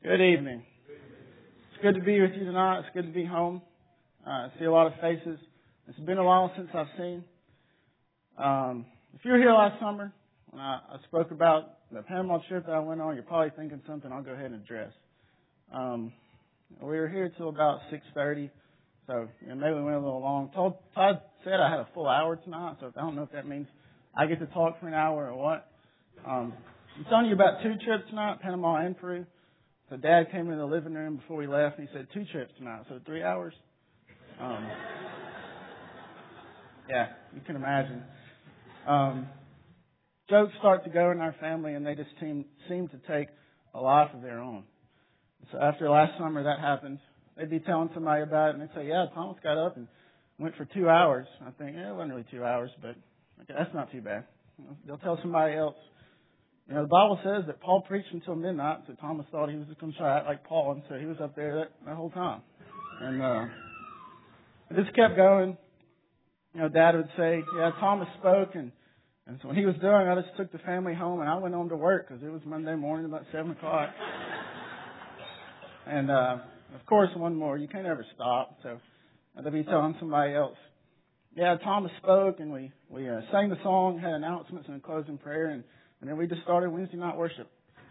Good evening. It's good to be with you tonight. It's good to be home. I see a lot of faces. It's been a while since I've seen. If you were here last summer when I spoke about the Panama trip that I went on, you're probably thinking something I'll go ahead and address. We were here till about 6:30, so maybe we went a little long. Todd said I had a full hour tonight, so I don't know if that means I get to talk for an hour or what. I'm telling you about two trips tonight, Panama and Peru. So Dad came in the living room before we left, and he said 2 trips tonight, so 3 hours. Yeah, you can imagine. Jokes start to go in our family, and they just seem to take a life of their own. So after last summer that happened, they'd be telling somebody about it, and they'd say, yeah, Thomas got up and went for 2 hours. I think, it wasn't really 2 hours, but okay, that's not too bad. They'll tell somebody else. The Bible says that Paul preached until midnight, so Thomas thought he was just going to try to act like Paul, and so he was up there that whole time. And it just kept going. Dad would say, yeah, Thomas spoke, and so when he was done, I just took the family home, and I went home to work because it was Monday morning about 7 o'clock. And, of course, one more. You can't ever stop, so they'd be telling somebody else. Yeah, Thomas spoke, and we sang the song, had announcements and a closing prayer, and then we just started Wednesday night worship.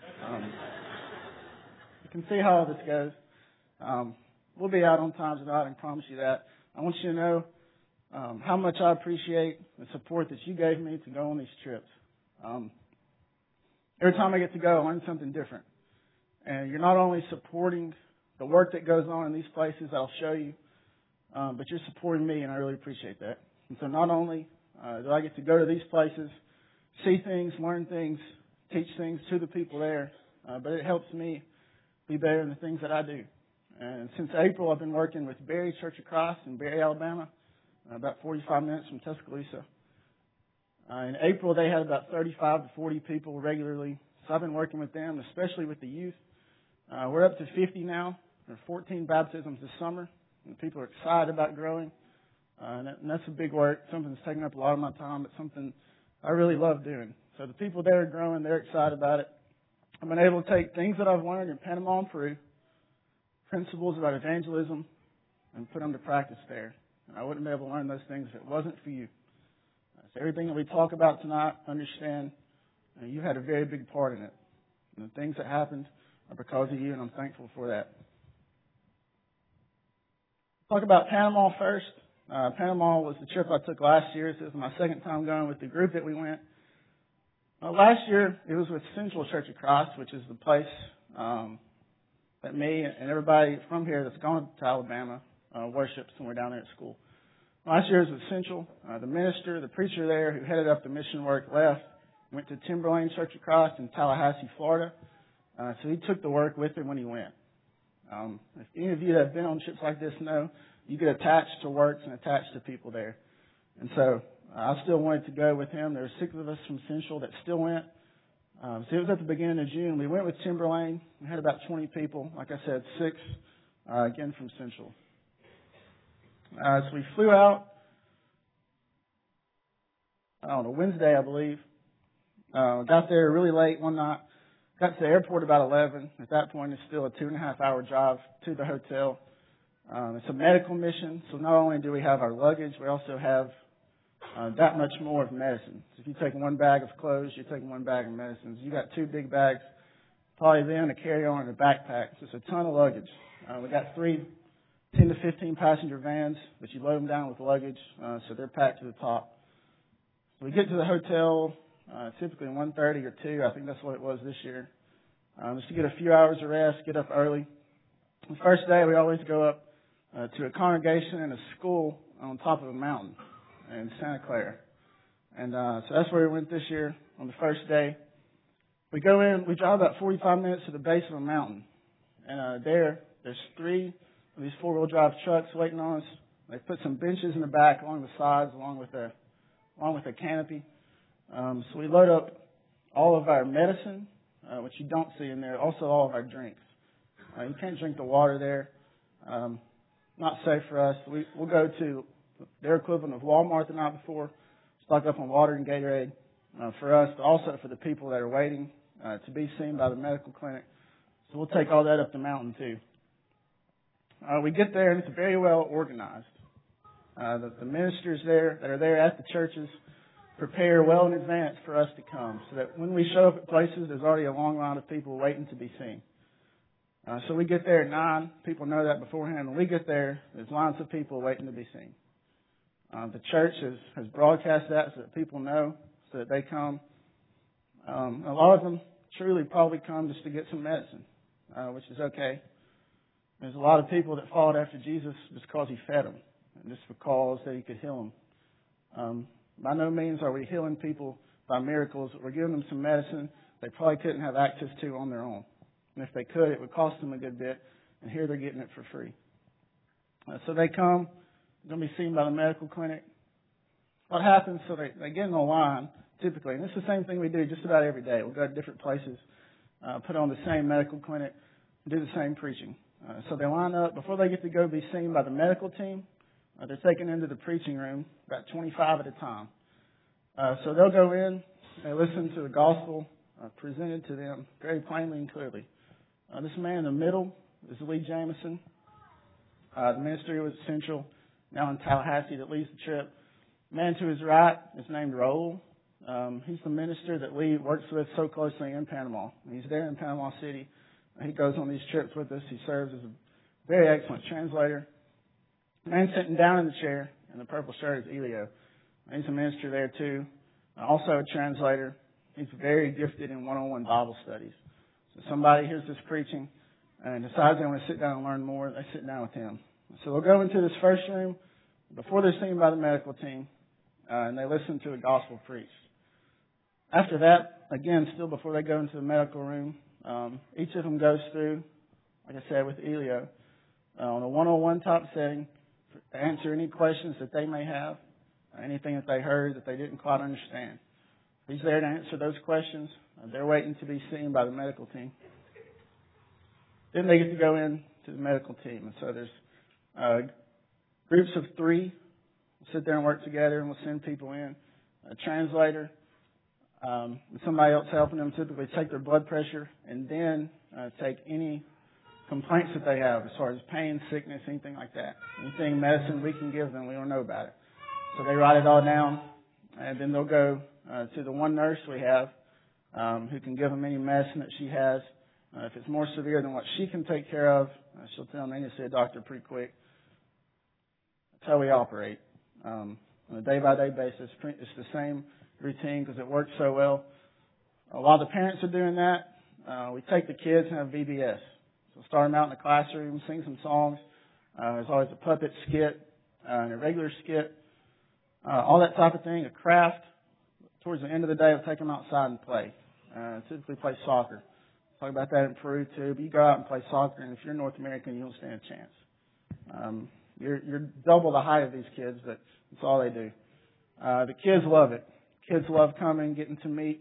You can see how all this goes. We'll be out on time tonight, I promise you that. I want you to know how much I appreciate the support that you gave me to go on these trips. Every time I get to go, I learn something different. And you're not only supporting the work that goes on in these places that I'll show you, but you're supporting me, and I really appreciate that. And so not only do I get to go to these places, see things, learn things, teach things to the people there, but it helps me be better in the things that I do. And since April, I've been working with Berry Church of Christ in Berry, Alabama, about 45 minutes from Tuscaloosa. In April, they had about 35 to 40 people regularly, so I've been working with them, especially with the youth. We're up to 50 now. There are 14 baptisms this summer, and people are excited about growing. And that's a big work, something that's taking up a lot of my time, but something I really love doing. So the people there are growing. They're excited about it. I've been able to take things that I've learned in Panama and Peru, principles about evangelism, and put them to practice there. And I wouldn't be able to learn those things if it wasn't for you. So everything that we talk about tonight, understand, you had a very big part in it. And the things that happened are because of you, and I'm thankful for that. Talk about Panama first. Panama was the trip I took last year. This is my second time going with the group that we went. Last year, it was with Central Church of Christ, which is the place that me and everybody from here that's gone to Alabama worships when we're down there at school. Last year was with Central. The minister, the preacher there who headed up the mission work left, went to Timberlane Church of Christ in Tallahassee, Florida. So he took the work with him when he went. If any of you that have been on trips like this know, you get attached to works and attached to people there. And so I still wanted to go with him. There were 6 of us from Central that still went. So it was at the beginning of June. We went with Timberlane. We had about 20 people. Like I said, 6 again from Central. So we flew out on a Wednesday, I believe. Got there really late one night. Got to the airport about 11. At that point, it's still a 2.5-hour drive to the hotel. It's a medical mission, so not only do we have our luggage, we also have that much more of medicine. So if you take 1 bag of clothes, you're taking 1 bag of medicines. You got 2 big bags, probably then a carry-on and a backpack. So it's a ton of luggage. We got 3 10 to 15 passenger vans, but you load them down with luggage, so they're packed to the top. So we get to the hotel typically 1:30 or 2. I think that's what it was this year. Just to get a few hours of rest, get up early. The first day, we always go up to a congregation and a school on top of a mountain in Santa Clara. And so that's where we went this year on the first day. We go in, we drive about 45 minutes to the base of a mountain. And there's 3 of these 4-wheel drive trucks waiting on us. They put some benches in the back along the sides along with a canopy. So we load up all of our medicine, which you don't see in there, also all of our drinks. You can't drink the water there. Not safe for us. We'll go to their equivalent of Walmart the night before, stock up on water and Gatorade for us, but also for the people that are waiting to be seen by the medical clinic. So So we'll take all that up the mountain too. We get there and it's very well organized. The ministers there that are there at the churches prepare well in advance for us to come, so that when we show up at places, there's already a long line of people waiting to be seen. So we get there at 9. People know that beforehand. When we get there, there's lines of people waiting to be seen. The church has broadcast that so that people know, so that they come. A lot of them truly probably come just to get some medicine, which is okay. There's a lot of people that followed after Jesus just because he fed them, and just because that he could heal them. By no means are we healing people by miracles. We're giving them some medicine they probably couldn't have access to on their own. And if they could, it would cost them a good bit. And here they're getting it for free. So they come, they're going to be seen by the medical clinic. What happens, so they get in a line, typically, and this is the same thing we do just about every day. We'll go to different places, put on the same medical clinic, do the same preaching. So they line up. Before they get to go be seen by the medical team, they're taken into the preaching room, about 25 at a time. So they'll go in, they listen to the gospel presented to them very plainly and clearly. This man in the middle is Lee Jameson. The ministry was Central, now in Tallahassee, that leads the trip. The man to his right is named Raul. He's the minister that Lee works with so closely in Panama. He's there in Panama City. He goes on these trips with us. He serves as a very excellent translator. The man sitting down in the chair in the purple shirt is Elio. He's a minister there too. Also a translator. He's very gifted in one-on-one Bible studies. So somebody hears this preaching and decides they want to sit down and learn more, they sit down with him. So they'll go into this first room before they're seen by the medical team, and they listen to the gospel preached. After that, again, still before they go into the medical room, each of them goes through, like I said, with Elio, on a one-on-one type setting, to answer any questions that they may have, anything that they heard that they didn't quite understand. He's there to answer those questions. They're waiting to be seen by the medical team. Then they get to go in to the medical team. And so there's groups of 3. We'll sit there and work together, and we'll send people in. A translator, and somebody else helping them typically take their blood pressure and then take any complaints that they have as far as pain, sickness, anything like that. Anything medicine we can give them, we don't know about it. So they write it all down, and then they'll go to the one nurse we have who can give them any medicine that she has. If it's more severe than what she can take care of, she'll tell them they need to see a doctor pretty quick. That's how we operate. On a day-by-day basis, it's the same routine because it works so well. While the parents are doing that, we take the kids and have VBS. So start them out in the classroom, sing some songs. There's always a puppet skit and a regular skit, all that type of thing, a craft. Towards the end of the day, we'll take them outside and play. Typically play soccer. Talk about that in Peru too. But you go out and play soccer, and if you're North American, you don't stand a chance. You're double the height of these kids, but that's all they do. The kids love it. Kids love coming, getting to meet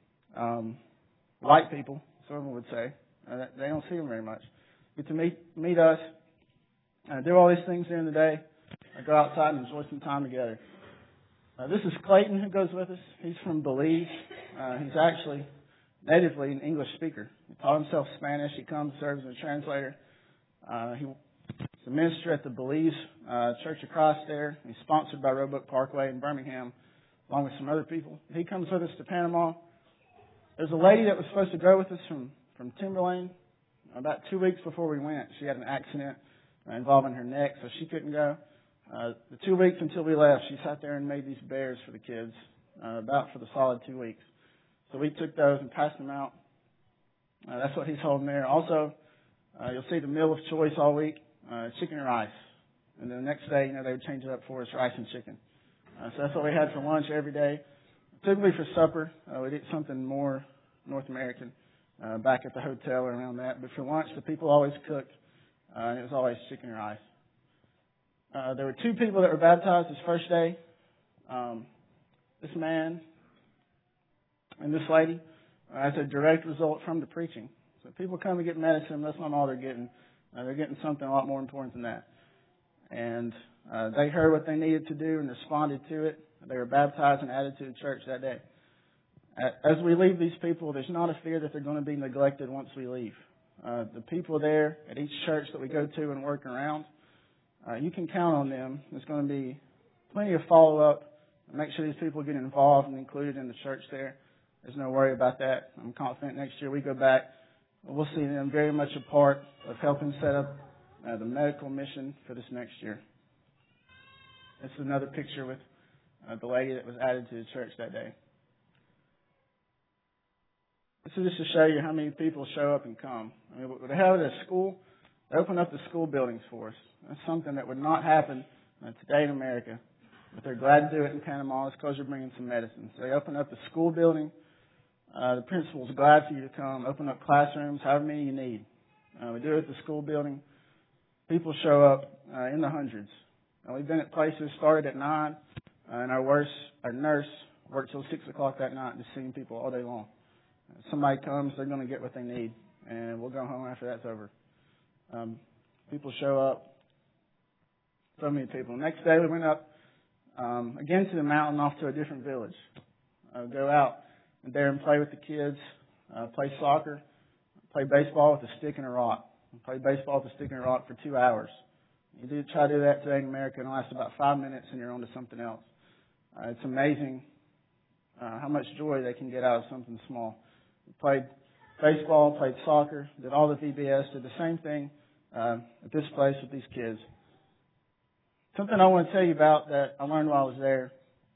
white people, some would say. They don't see them very much. Get to meet us, do all these things during the day, go outside and enjoy some time together. This is Clayton who goes with us. He's from Belize. He's actually natively an English speaker. He taught himself Spanish. He comes, serves as a translator. He's a minister at the Belize Church of Christ there. He's sponsored by Roebuck Parkway in Birmingham, along with some other people. He comes with us to Panama. There's a lady that was supposed to go with us from Timberlane. About 2 weeks before we went, she had an accident involving her neck, so she couldn't go. The 2 weeks until we left, she sat there and made these bears for the kids, about for the solid 2 weeks. So we took those and passed them out. That's what he's holding there. Also, you'll see the meal of choice all week, chicken and rice. And then the next day, they would change it up for us, rice and chicken. So that's what we had for lunch every day. Typically for supper, we'd eat something more North American back at the hotel or around that. But for lunch, the people always cooked, and it was always chicken and rice. There were 2 people that were baptized this first day. This man and this lady, as a direct result from the preaching. So people come to get medicine, that's not all they're getting. They're getting something a lot more important than that. And they heard what they needed to do and responded to it. They were baptized and added to the church that day. As we leave these people, there's not a fear that they're going to be neglected once we leave. The people there at each church that we go to and work around, you can count on them. There's going to be plenty of follow-up. Make sure these people get involved and included in the church there. There's no worry about that. I'm confident next year we go back, we'll see them very much a part of helping set up the medical mission for this next year. This is another picture with the lady that was added to the church that day. This is just to show you how many people show up and come. I mean, what they have at a school, they open up the school buildings for us. That's something that would not happen today in America. But they're glad to do it in Panama. It's because you're bringing some medicine. So they open up the school building. The principal's glad for you to come. Open up classrooms, however many you need. We do it at the school building. People show up in the hundreds. We've been at places started at 9, and our nurse worked till 6 o'clock that night, just seeing people all day long. Somebody comes, they're going to get what they need, and we'll go home after that's over. People show up. So many people. Next day we went up again to the mountain off to a different village. Go out there and play with the kids, play soccer, play baseball with a stick and a rock. Play baseball with a stick and a rock for 2 hours. You try to do that today in America, and it lasts about 5 minutes and you're on to something else. It's amazing how much joy they can get out of something small. We played baseball, played soccer, did all the VBS, did the same thing at this place with these kids. Something I want to tell you about that I learned while I was there.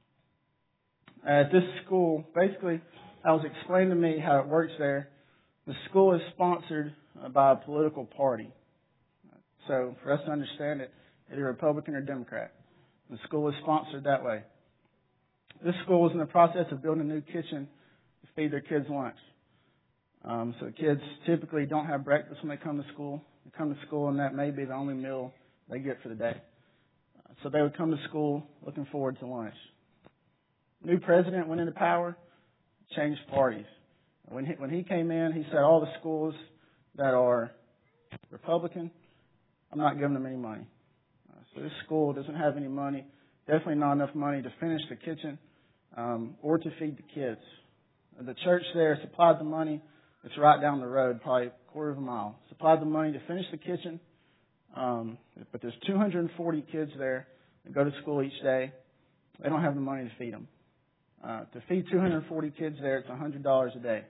At this school, basically, I was explained to me how it works there. The school is sponsored by a political party. So for us to understand it, either Republican or Democrat. The school is sponsored that way. This school is in the process of building a new kitchen to feed their kids lunch. So the kids typically don't have breakfast when they come to school. They come to school and that may be the only meal they get for the day. So they would come to school looking forward to lunch. New president went into power, changed parties. When he came in, he said all the schools that are Republican, I'm not giving them any money. So this school doesn't have any money, definitely not enough money to finish the kitchen or to feed the kids. The church there supplied the money. It's right down the road, probably a quarter of a mile. Supplied the money to finish the kitchen, but there's 240 kids there that go to school each day. They don't have the money to feed them. To feed 240 kids there, it's $100 a day.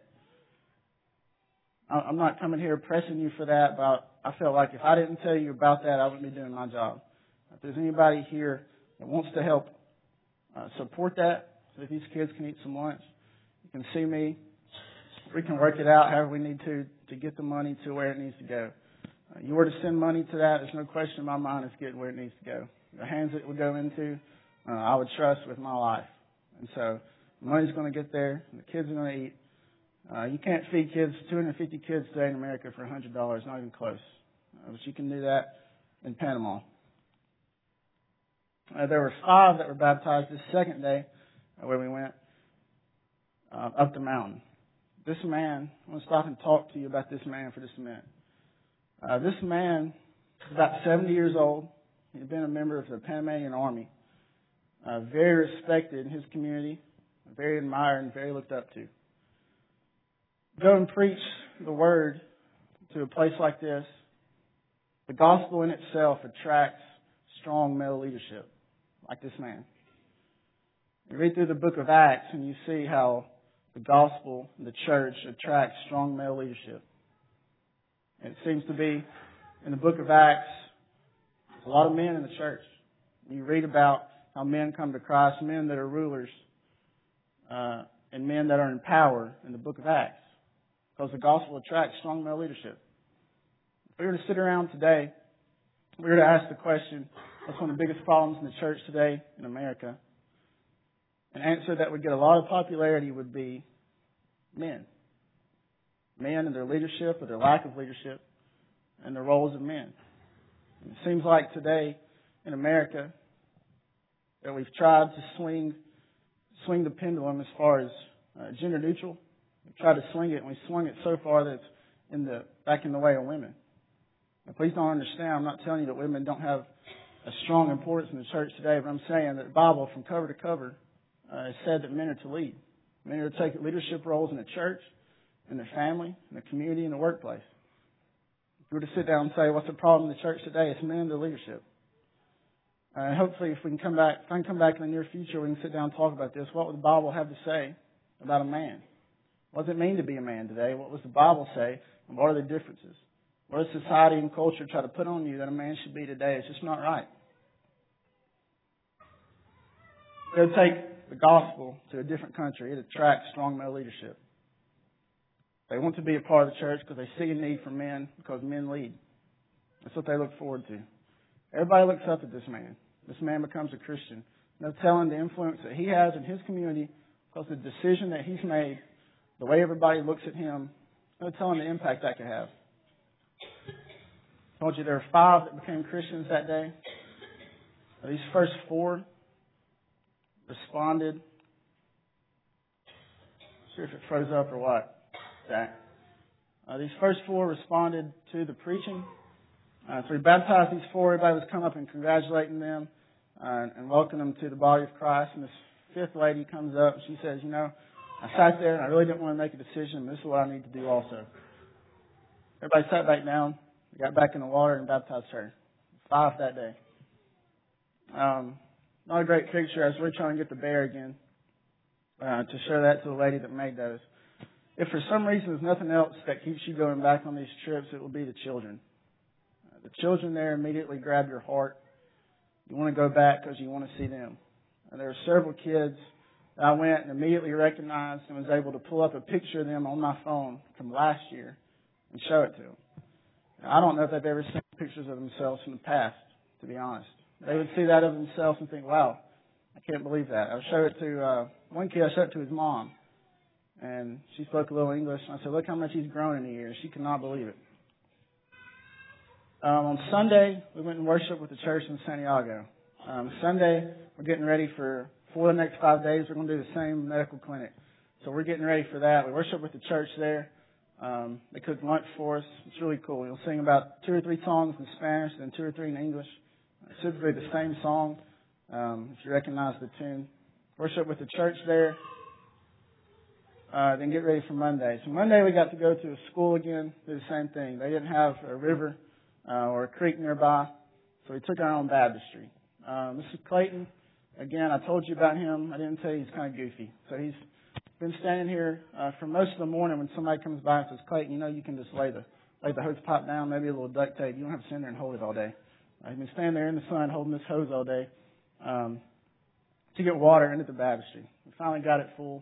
I'm not coming here pressing you for that, but I felt like if I didn't tell you about that, I wouldn't be doing my job. If there's anybody here that wants to help support that, so that these kids can eat some lunch, you can see me. We can work it out however we need to get the money to where it needs to go. You were to send money to that, there's no question in my mind it's getting where it needs to go. The hands it would go into, I would trust with my life. And so the money's going to get there, and the kids are going to eat. You can't feed kids, 250 kids today in America for $100, not even close. But you can do that in Panama. There were 5 that were baptized this second day where we went up the mountain. This man, I want to stop and talk to you about this man for just a minute. This man is about 70 years old. He'd been a member of the Panamanian Army. Very respected in his community, very admired and very looked up to. Go and preach the word to a place like this. The gospel in itself attracts strong male leadership, like this man. You read through the book of Acts and you see how the gospel, the church, attracts strong male leadership. And it seems to be, in the book of Acts, a lot of men in the church. You read about how men come to Christ, men that are rulers, and men that are in power in the book of Acts. Because the gospel attracts strong male leadership. If we were to sit around today, we were to ask the question, what's one of the biggest problems in the church today in America? An answer that would get a lot of popularity would be men. Men and their leadership or their lack of leadership and the roles of men. And it seems like today in America that we've tried to swing the pendulum as far as gender neutral. We've tried to swing it, and we swung it so far that it's back in the way of women. Now, please don't understand, I'm not telling you that women don't have a strong importance in the church today, but I'm saying that the Bible, from cover to cover, has said that men are to lead. Men are to take leadership roles in the church, in the family, in the community, in the workplace. If we were to sit down and say, what's the problem in the church today? It's men in the leadership. Hopefully, if I can come back in the near future, we can sit down and talk about this. What would the Bible have to say about a man? What does it mean to be a man today? What does the Bible say? And what are the differences? What does society and culture try to put on you that a man should be today? It's just not right. It would take the gospel to a different country. It attracts strong male leadership. They want to be a part of the church because they see a need for men because men lead. That's what they look forward to. Everybody looks up at this man. This man becomes a Christian. No telling the influence that he has in his community because the decision that he's made, the way everybody looks at him, no telling the impact that could have. I told you there were 5 that became Christians that day. These first 4 responded. Not sure if it froze up or what. Zach. These first 4 responded to the preaching. So we baptized these 4. Everybody was coming up and congratulating them and welcoming them to the body of Christ. And this 5th lady comes up and she says, I sat there and I really didn't want to make a decision. But this is what I need to do also. Everybody sat back down. We got back in the water and baptized her. 5 that day. Not a great picture as we're trying to get the bear again to show that to the lady that made those. If for some reason there's nothing else that keeps you going back on these trips, it will be the children. The children there immediately grab your heart. You want to go back because you want to see them. And there were several kids that I went and immediately recognized and was able to pull up a picture of them on my phone from last year and show it to them. Now, I don't know if they've ever seen pictures of themselves from the past, to be honest. They would see that of themselves and think, wow, I can't believe that. I showed it to one kid, I showed it to his mom. And she spoke a little English. And I said, look how much he's grown in a year. She could not believe it. On Sunday, we went and worshiped with the church in Santiago. Sunday, we're getting ready for the next 5 days. We're going to do the same medical clinic. So we're getting ready for that. We worship with the church there. They cooked lunch for us. It's really cool. You'll sing about 2 or 3 songs in Spanish and 2 or 3 in English. It's typically the same song if you recognize the tune. Worship with the church there. Then get ready for Monday. So Monday we got to go to a school again, do the same thing. They didn't have a river or a creek nearby, so we took our own baptistry. This is Clayton. Again, I told you about him. I didn't tell you he's kind of goofy. So he's been standing here for most of the morning when somebody comes by and says, Clayton, you can just lay the hose pipe down, maybe a little duct tape. You don't have to stand there and hold it all day. He's been standing there in the sun holding this hose all day to get water into the baptistry. We finally got it full.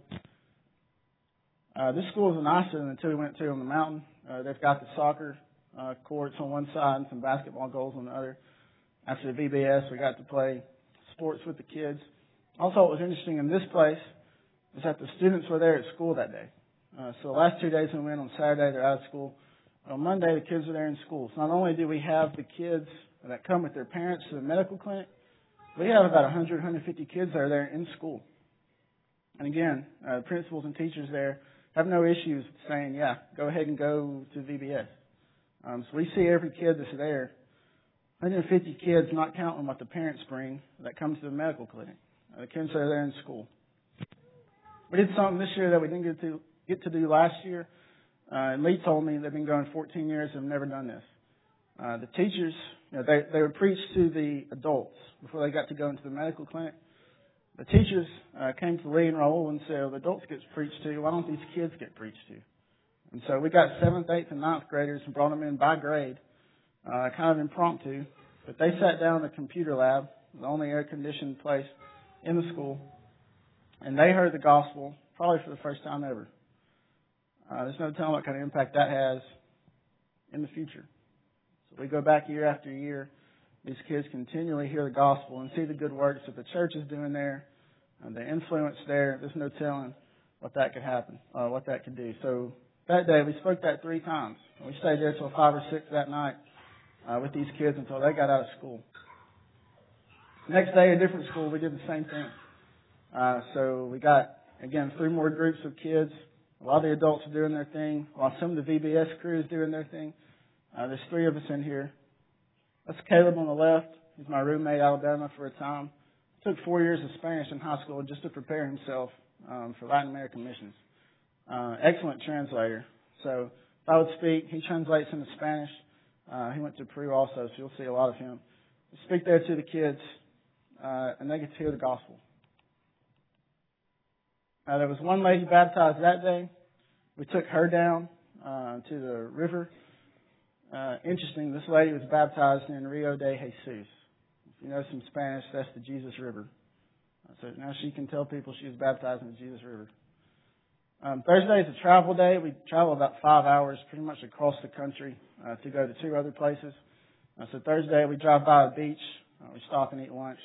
This school is nicer than the 2 we went to on the mountain. They've got the soccer courts on one side and some basketball goals on the other. After the VBS, we got to play sports with the kids. Also, what was interesting in this place is that the students were there at school that day. So the last 2 days we went on Saturday, they're out of school. On Monday, the kids are there in school. So not only do we have the kids that come with their parents to the medical clinic, we have about 100, 150 kids that are there in school. And again, principals and teachers there have no issues saying, yeah, go ahead and go to VBS. So we see every kid that's there. 150 kids, not counting what the parents bring, that come to the medical clinic. The kids that are there in school. We did something this year that we didn't get to do last year. And Lee told me they've been going 14 years and have never done this. The teachers, they would preach to the adults before they got to go into the medical clinic. The teachers came to Lee and Raul and said, well, the adults get preached to. Why don't these kids get preached to? And so we got 7th, 8th, and 9th graders and brought them in by grade, kind of impromptu. But they sat down in the computer lab, the only air-conditioned place in the school, and they heard the gospel probably for the first time ever. There's no telling what kind of impact that has in the future. So we go back year after year. These kids continually hear the gospel and see the good works that the church is doing there, and the influence there. There's no telling what that could happen, what that could do. So that day, we spoke that 3 times. We stayed there till 5 or 6 that night with these kids until they got out of school. Next day, a different school, we did the same thing. So we got, again, 3 more groups of kids. A lot of the adults are doing their thing, while some of the VBS crew is doing their thing. There's 3 of us in here. That's Caleb on the left. He's my roommate, Alabama, for a time. He took 4 years of Spanish in high school just to prepare himself for Latin American missions. Excellent translator. So if I would speak, he translates into Spanish. He went to Peru also, so you'll see a lot of him. We speak there to the kids, and they get to hear the gospel. There was one lady baptized that day. We took her down to the river. Interesting, this lady was baptized in Rio de Jesus. If you know some Spanish, that's the Jesus River. So now she can tell people she was baptized in the Jesus River. Thursday is a travel day. We travel about 5 hours pretty much across the country to go to 2 other places. So Thursday we drive by a beach. We stop and eat lunch.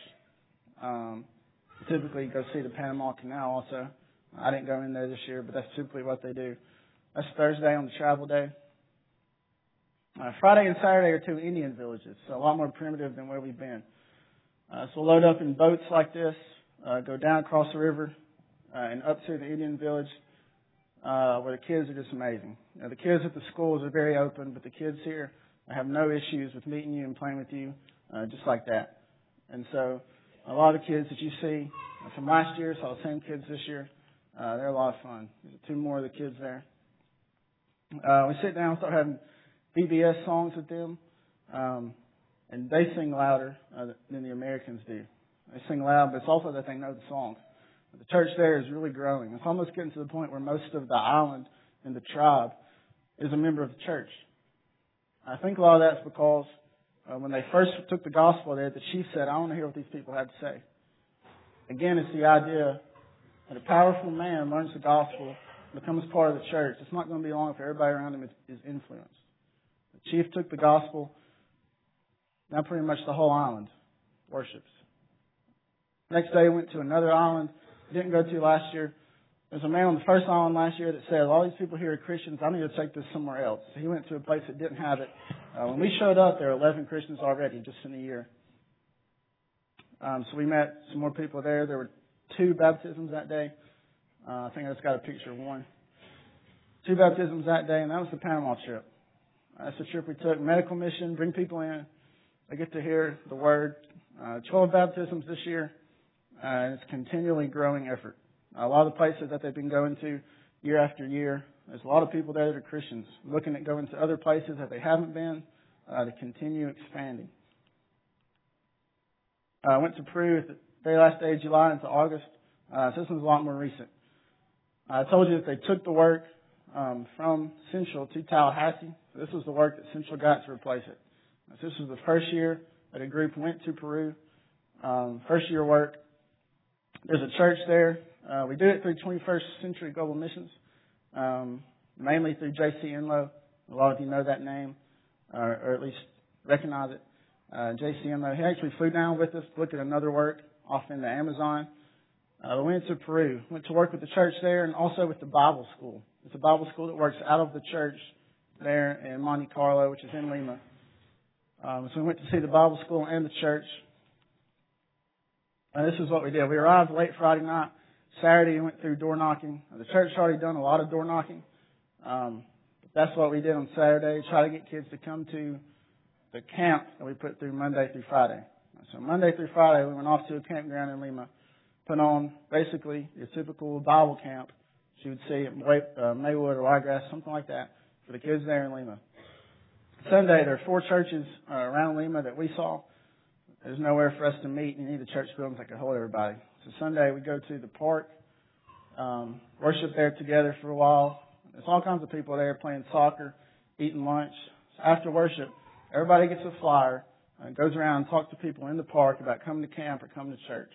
Typically go see the Panama Canal also. I didn't go in there this year, but that's typically what they do. That's Thursday on the travel day. Friday and Saturday are 2 Indian villages, so a lot more primitive than where we've been. So we'll load up in boats like this, go down across the river, and up to the Indian village, where the kids are just amazing. The kids at the schools are very open, but the kids here have no issues with meeting you and playing with you, just like that. And so a lot of the kids that you see from last year, saw the same kids this year. They're a lot of fun. There's 2 more of the kids there. We sit down and start having VBS songs with them, and they sing louder than the Americans do. They sing loud, but it's also that they know the songs. The church there is really growing. It's almost getting to the point where most of the island and the tribe is a member of the church. I think a lot of that's because when they first took the gospel there, the chief said, I want to hear what these people had to say. Again, it's the idea that a powerful man learns the gospel, becomes part of the church. It's not going to be long if everybody around him is influenced. The chief took the gospel. Now pretty much the whole island worships. Next day, we went to another island. Didn't go to last year. There's a man on the first island last year that said, all these people here are Christians. I need to take this somewhere else. So he went to a place that didn't have it. When we showed up, there were 11 Christians already just in a year. So we met some more people there. There were 2 baptisms that day. I think I just got a picture of one. 2 baptisms that day, and that was the Panama trip. That's the trip we took. Medical mission, bring people in. They get to hear the word. 12 baptisms this year. And it's a continually growing effort. A lot of the places that they've been going to year after year, there's a lot of people there that are Christians looking at going to other places that they haven't been to continue expanding. I went to Peru at the very last day of July into August. So this one's a lot more recent. I told you that they took the work from Central to Tallahassee. So this was the work that Central got to replace it. So this was the first year that a group went to Peru. First year work. There's a church there. We do it through 21st Century Global Missions, mainly through J.C. Enlow. A lot of you know that name, or at least recognize it. J.C. Enlow. He actually flew down with us to look at another work off in the Amazon. We went to Peru. Went to work with the church there and also with the Bible school. It's a Bible school that works out of the church there in Monte Carlo, which is in Lima. So we went to see the Bible school and the church. And this is what we did. We arrived late Friday night. Saturday, we went through door knocking. The church had already done a lot of door knocking. That's what we did on Saturday. Try to get kids to come to the camp that we put through Monday through Friday. So Monday through Friday, we went off to a campground in Lima, put on basically your typical Bible camp that you would see at Maywood or Wiregrass, something like that, for the kids there in Lima. Sunday, there are 4 churches around Lima that we saw. There's nowhere for us to meet. You need a church building that can hold everybody. So Sunday we go to the park, worship there together for a while. There's all kinds of people there playing soccer, eating lunch. So after worship, everybody gets a flyer and goes around and talks to people in the park about coming to camp or coming to church.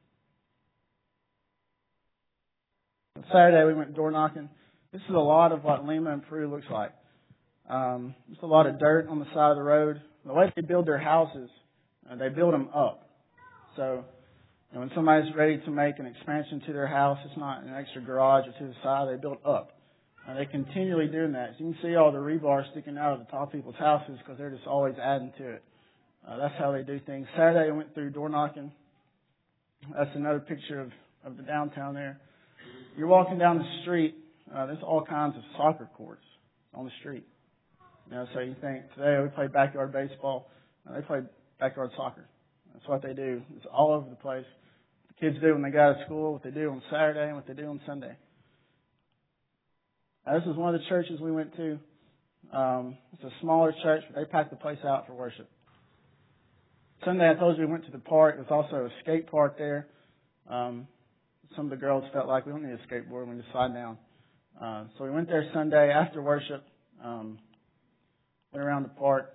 On Saturday we went door knocking. This is a lot of what Lima and Peru looks like. Just a lot of dirt on the side of the road. The way they build their houses, they build them up. So when somebody's ready to make an expansion to their house, it's not an extra garage or to the side. They build up. They're continually doing that. So you can see all the rebar sticking out of the top of people's houses because they're just always adding to it. That's how they do things. Saturday, I went through door knocking. That's another picture of the downtown there. You're walking down the street. There's all kinds of soccer courts on the street. So you think, today we play backyard baseball. They play backyard soccer. That's what they do. It's all over the place. The kids do when they go out of school, what they do on Saturday, and what they do on Sunday. This is one of the churches we went to. It's a smaller church, but they packed the place out for worship. Sunday, I told you we went to the park. There's also a skate park there. Some of the girls felt like we don't need a skateboard. We just slide down. So we went there Sunday after worship. Went around the park.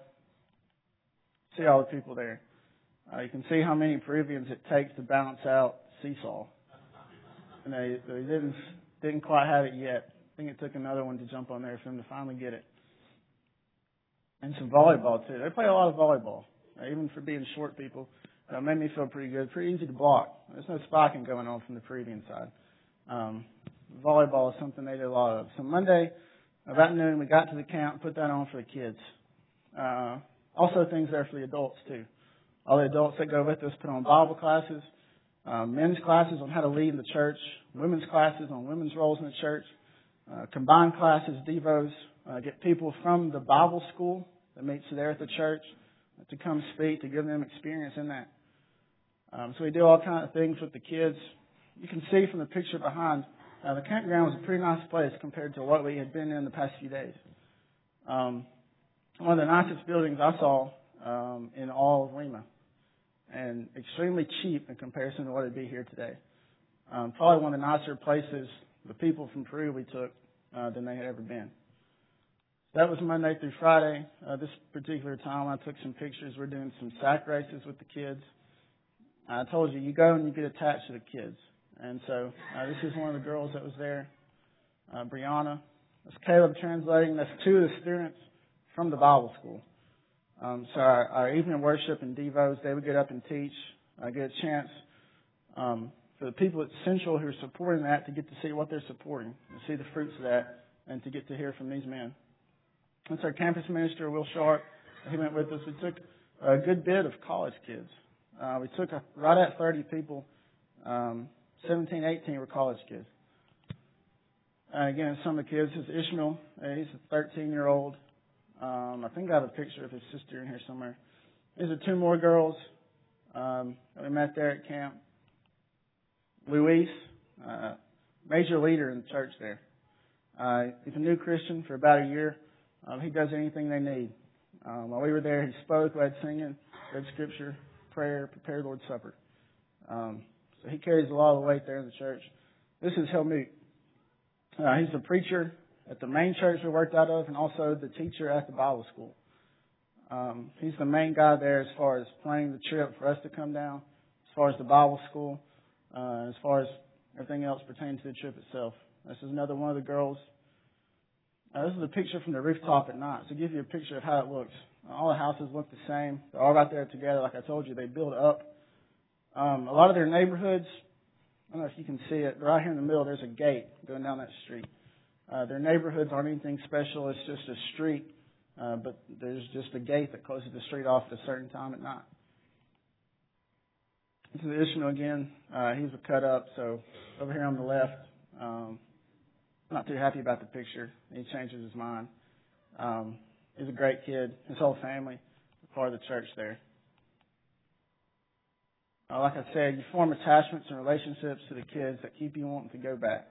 See all the people there. You can see how many Peruvians it takes to balance out seesaw. And they didn't quite have it yet. I think it took another one to jump on there for them to finally get it. And some volleyball too. They play a lot of volleyball, even for being short people. It made me feel pretty good. Pretty easy to block. There's no spiking going on from the Peruvian side. Volleyball is something they did a lot of. So Monday, about noon, we got to the camp, put that on for the kids. Also things there for the adults too. All the adults that go with us put on Bible classes, men's classes on how to lead in the church, women's classes on women's roles in the church, combined classes, devos, get people from the Bible school that meets there at the church to come speak, to give them experience in that. So we do all kinds of things with the kids. You can see from the picture behind, the campground was a pretty nice place compared to what we had been in the past few days. One of the nicest buildings I saw in all of Lima, and extremely cheap in comparison to what it'd be here today. Probably one of the nicer places the people from Peru we took than they had ever been. That was Monday through Friday. This particular time I took some pictures. We're doing some sack races with the kids. I told you go and you get attached to the kids. And so this is one of the girls that was there, Brianna. That's Caleb translating. That's two of the students from the Bible school. So our evening worship and devos, they would get up and teach. I get a chance for the people at Central who are supporting that to get to see what they're supporting, to see the fruits of that, and to get to hear from these men. That's our campus minister, Will Sharp. He went with us. We took a good bit of college kids. We took right at 30 people. 17, 18 were college kids. Again, some of the kids, this is Ishmael. He's a 13-year-old. I think I have a picture of his sister in here somewhere. These are two more girls that we met there at camp. Luis, major leader in the church there. He's a new Christian for about a year. He does anything they need. While we were there, he spoke, led singing, read scripture, prayer, prepared Lord's Supper. So he carries a lot of the weight there in the church. This is Helmut. He's the preacher at the main church we worked out of and also the teacher at the Bible school. He's the main guy there as far as planning the trip for us to come down, as far as the Bible school, as far as everything else pertains to the trip itself. This is another one of the girls. This is a picture from the rooftop at night, so to give you a picture of how it looks. All the houses look the same. They're all right there together. Like I told you, they build up. A lot of their neighborhoods, I don't know if you can see it, but right here in the middle, there's a gate going down that street. Their neighborhoods aren't anything special. It's just a street, but there's just a gate that closes the street off at a certain time at night. This is Ishmael again. He's a cut up, so over here on the left, not too happy about the picture. He changes his mind. He's a great kid. His whole family is part of the church there. Like I said, you form attachments and relationships to the kids that keep you wanting to go back.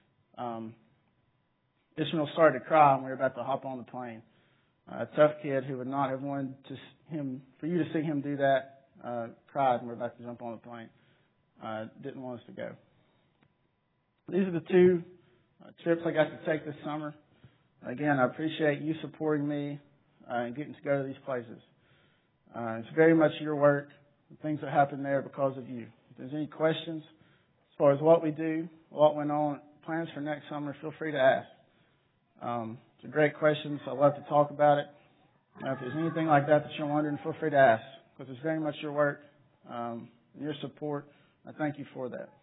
Ishmael started to cry when we were about to hop on the plane. A tough kid who would not have wanted for you to see him do that, cried when we were about to jump on the plane. Didn't want us to go. These are the two trips I got to take this summer. Again, I appreciate you supporting me and getting to go to these places. It's very much your work, the things that happen there because of you. If there's any questions as far as what we do, what went on, plans for next summer, feel free to ask. It's a great question, so I'd love to talk about it. If there's anything like that you're wondering, feel free to ask, because it's very much your work and your support. I thank you for that.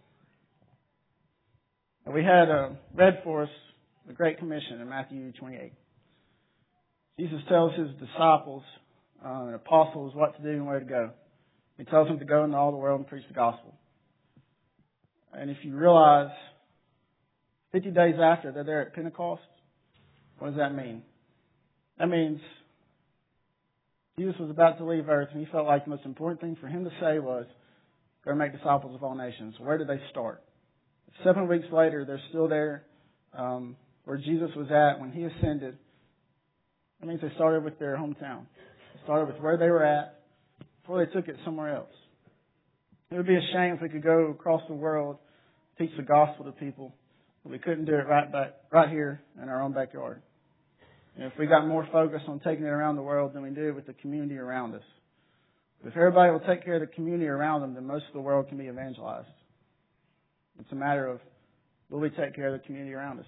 We had read for us the Great Commission in Matthew 28. Jesus tells his disciples and apostles what to do and where to go. He tells them to go into all the world and preach the gospel. And if you realize 50 days after they're there at Pentecost, what does that mean? That means Jesus was about to leave earth and he felt like the most important thing for him to say was, go make disciples of all nations. Where did they start? 7 weeks later, they're still there where Jesus was at when he ascended. That means they started with their hometown. They started with where they were at before they took it somewhere else. It would be a shame if we could go across the world, teach the gospel to people, but we couldn't do it right here in our own backyard. And if we got more focused on taking it around the world than we do with the community around us. If everybody will take care of the community around them, then most of the world can be evangelized. It's a matter of, will we take care of the community around us?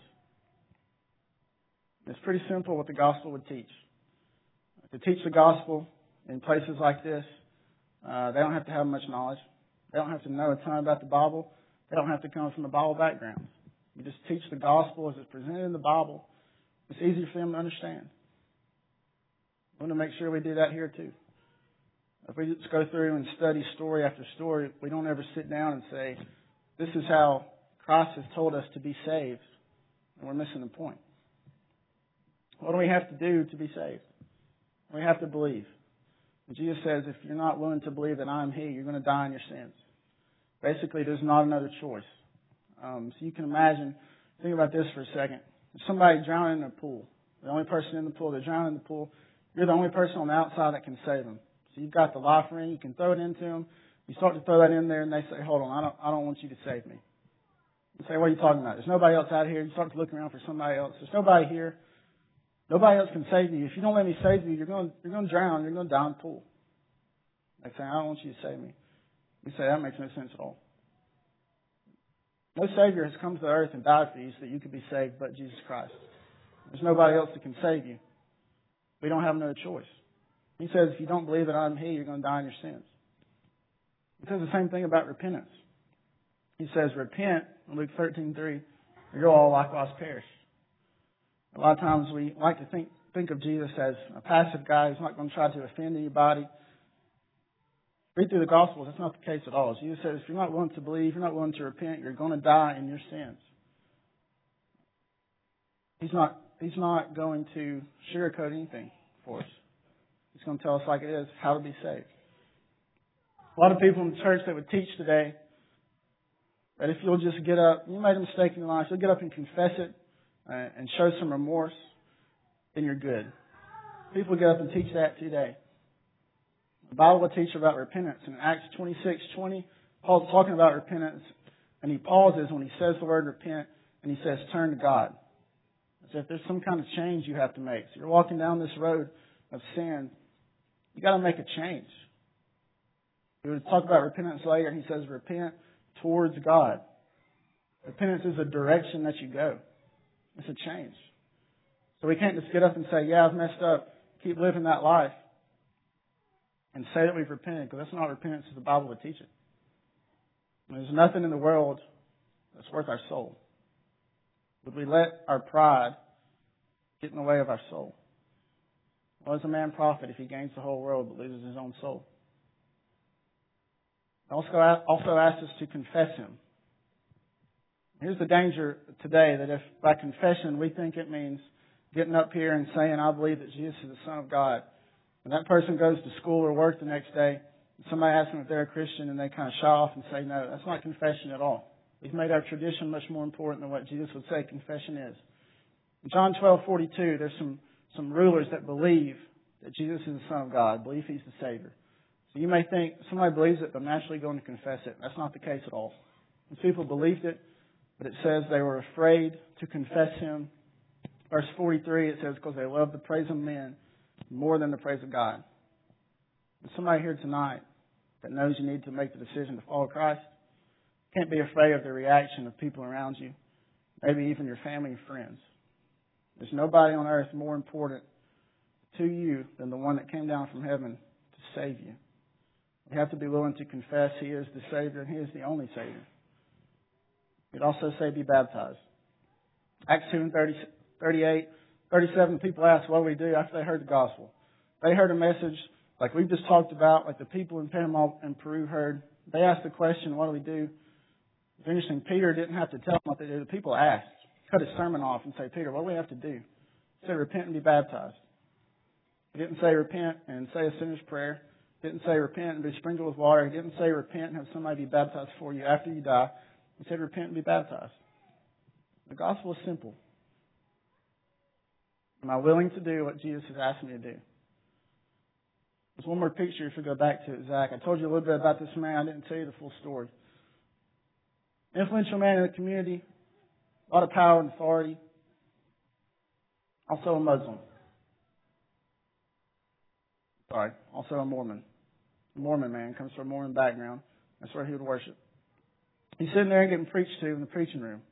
It's pretty simple what the gospel would teach. To teach the gospel in places like this, they don't have to have much knowledge. They don't have to know a ton about the Bible. They don't have to come from a Bible background. You just teach the gospel as it's presented in the Bible. It's easier for them to understand. We want to make sure we do that here too. If we just go through and study story after story, we don't ever sit down and say, this is how Christ has told us to be saved. And we're missing the point. What do we have to do to be saved? We have to believe. And Jesus says, if you're not willing to believe that I am He, you're going to die in your sins. Basically, there's not another choice. So you can imagine, think about this for a second. If somebody drowning in a pool, the only person in the pool, they're drowning in the pool, you're the only person on the outside that can save them. So you've got the life ring, you can throw it into them. You start to throw that in there and they say, hold on, I don't want you to save me. You say, what are you talking about? There's nobody else out here. You start to look around for somebody else. There's nobody here. Nobody else can save you. If you don't let me save you, you're going to drown. You're going to die in the pool. They say, I don't want you to save me. You say, that makes no sense at all. No Savior has come to the earth and died for you so that you could be saved but Jesus Christ. There's nobody else that can save you. We don't have no choice. He says, if you don't believe that I'm He, you're going to die in your sins. He says the same thing about repentance. He says, repent, in Luke 13:3, or you'll all likewise perish. A lot of times we like to think of Jesus as a passive guy who's not going to try to offend anybody. Read through the Gospels, that's not the case at all. Jesus says, if you're not willing to believe, you're not willing to repent, you're going to die in your sins. He's not going to sugarcoat anything for us. He's going to tell us like it is, how to be saved. A lot of people in the church that would teach today that if you'll just get up, you made a mistake in your life, you'll get up and confess it and show some remorse, then you're good. People get up and teach that today. The Bible will teach about repentance. In Acts 26:20, Paul's talking about repentance, and he pauses when he says the word repent, and he says turn to God. As if there's some kind of change you have to make. So you're walking down this road of sin, you got to make a change. We would talk about repentance later, and he says repent towards God. Repentance is a direction that you go. It's a change. So we can't just get up and say, yeah, I've messed up, keep living that life, and say that we've repented, because that's not repentance as the Bible would teach it. And there's nothing in the world that's worth our soul. Would we let our pride get in the way of our soul? What does a man profit if he gains the whole world but loses his own soul? It also asks us to confess Him. Here's the danger today, that if by confession we think it means getting up here and saying, I believe that Jesus is the Son of God, and that person goes to school or work the next day, and somebody asks them if they're a Christian, and they kind of shy off and say, no, that's not confession at all. We've made our tradition much more important than what Jesus would say confession is. In John 12:42, there's some rulers that believe that Jesus is the Son of God, believe He's the Savior. So you may think somebody believes it, but I'm naturally going to confess it. That's not the case at all. These people believed it, but it says they were afraid to confess Him. Verse 43, it says, because they love the praise of men more than the praise of God. There's somebody here tonight that knows you need to make the decision to follow Christ. You can't be afraid of the reaction of people around you, maybe even your family and friends. There's nobody on earth more important to you than the one that came down from heaven to save you. You have to be willing to confess He is the Savior and He is the only Savior. You'd also say be baptized. Acts 2:38, 37, people ask, what do we do after they heard the gospel? They heard a message like we've just talked about, like the people in Panama and Peru heard. They asked the question, what do we do? It's interesting, Peter didn't have to tell them what they do. The people asked. Cut his sermon off and say, Peter, what do we have to do? He said, repent and be baptized. He didn't say repent and say a sinner's prayer. He didn't say repent and be sprinkled with water. He didn't say repent and have somebody be baptized for you after you die. He said repent and be baptized. The gospel is simple. Am I willing to do what Jesus has asked me to do? There's one more picture if we go back to it, Zach. I told you a little bit about this man. I didn't tell you the full story. Influential man in the community, a lot of power and authority. Also a Muslim. Also a Mormon. A Mormon man, comes from a Mormon background. That's where he would worship. He's sitting there getting preached to in the preaching room.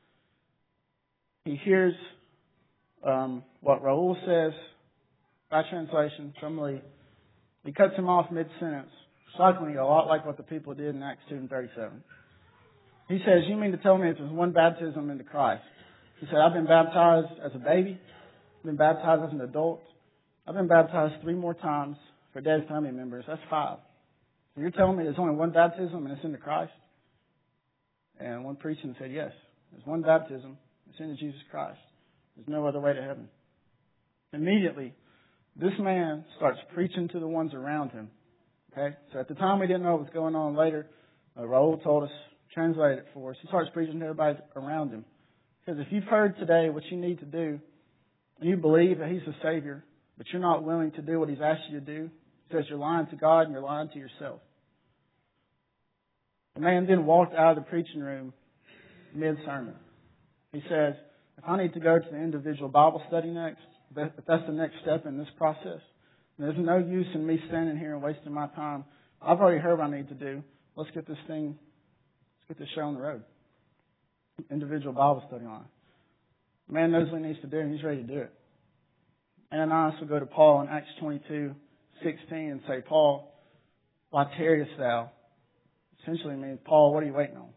He hears what Raul says, by translation, from Lee. He cuts him off mid-sentence, shockingly a lot like what the people did in Acts 2 and 37. He says, you mean to tell me that there's one baptism into Christ? He said, I've been baptized as a baby. I've been baptized as an adult. I've been baptized 3 more times for dead family members. That's 5. So you're telling me there's only one baptism and it's into Christ? And one preaching said, yes, there's one baptism. It's into Jesus Christ. There's no other way to heaven. Immediately, this man starts preaching to the ones around him. Okay? So at the time we didn't know what was going on. Later, Raul told us, translated it for us. He starts preaching to everybody around him. Because if you've heard today what you need to do, and you believe that He's the Savior, but you're not willing to do what He's asked you to do, it says you're lying to God and you're lying to yourself. The man then walked out of the preaching room mid-sermon. He says, if I need to go to the individual Bible study next, if that's the next step in this process, there's no use in me standing here and wasting my time. I've already heard what I need to do. Let's get this show on the road. Individual Bible study line. The man knows what he needs to do and he's ready to do it. Ananias will go to Paul in Acts 22:16 and say, Paul, why tarriest thou? Essentially means, Paul, what are you waiting on?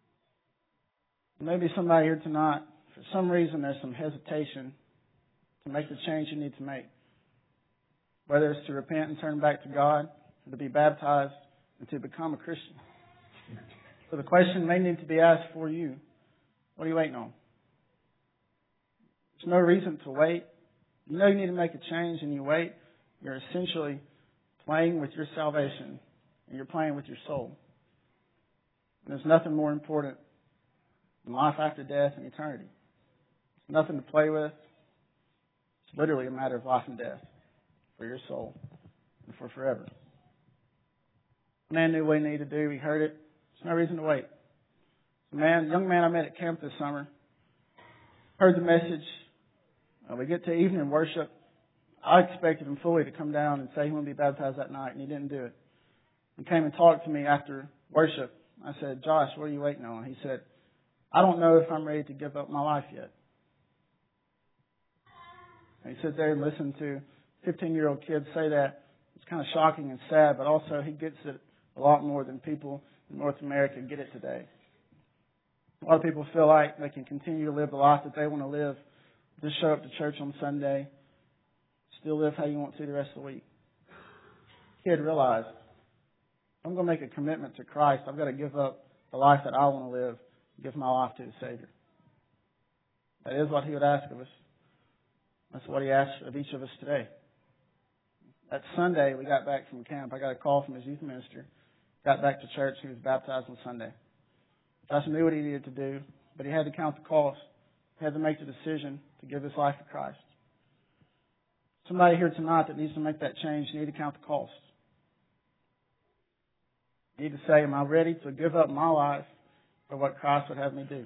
Maybe somebody here tonight, for some reason there's some hesitation to make the change you need to make. Whether it's to repent and turn back to God, or to be baptized, and to become a Christian. So the question may need to be asked for you. What are you waiting on? There's no reason to wait. You know you need to make a change and you wait. You're essentially playing with your salvation and you're playing with your soul. And there's nothing more important than life after death and eternity. It's nothing to play with. It's literally a matter of life and death for your soul and for forever. The man knew what he needed to do. He heard it. There's no reason to wait. Young man I met at camp this summer heard the message. We get to evening worship. I expected him fully to come down and say he wanted to be baptized that night, and he didn't do it. He came and talked to me after worship. I said, Josh, what are you waiting on? He said, I don't know if I'm ready to give up my life yet. And he sat there and listened to 15-year-old kids say that. It's kind of shocking and sad, but also he gets it a lot more than people in North America get it today. A lot of people feel like they can continue to live the life that they want to live. Just show up to church on Sunday. Still live how you want to the rest of the week. Kid realized, I'm going to make a commitment to Christ. I've got to give up the life that I want to live and give my life to the Savior. That is what He would ask of us. That's what He asks of each of us today. That Sunday, we got back from camp. I got a call from his youth minister. Got back to church. He was baptized on Sunday. Josh knew what he needed to do, but he had to count the cost. He had to make the decision to give his life to Christ. Somebody here tonight that needs to make that change, you need to count the cost. You need to say, am I ready to give up my life for what Christ would have me do?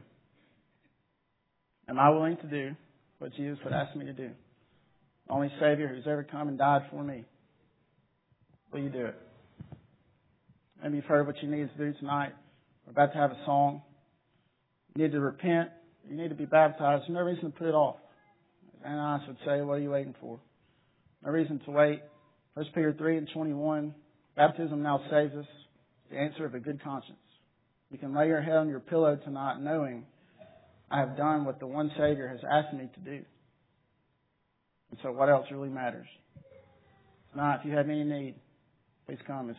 Am I willing to do what Jesus would ask me to do? The only Savior who's ever come and died for me. Will you do it? Maybe you've heard what you need to do tonight. We're about to have a song. You need to repent. You need to be baptized. There's no reason to put it off. As Ananias would say, what are you waiting for? No reason to wait. 1 Peter 3:21, baptism now saves us. The answer of a good conscience. You can lay your head on your pillow tonight knowing I have done what the one Savior has asked me to do. And so what else really matters? Tonight, if you have any need, please come as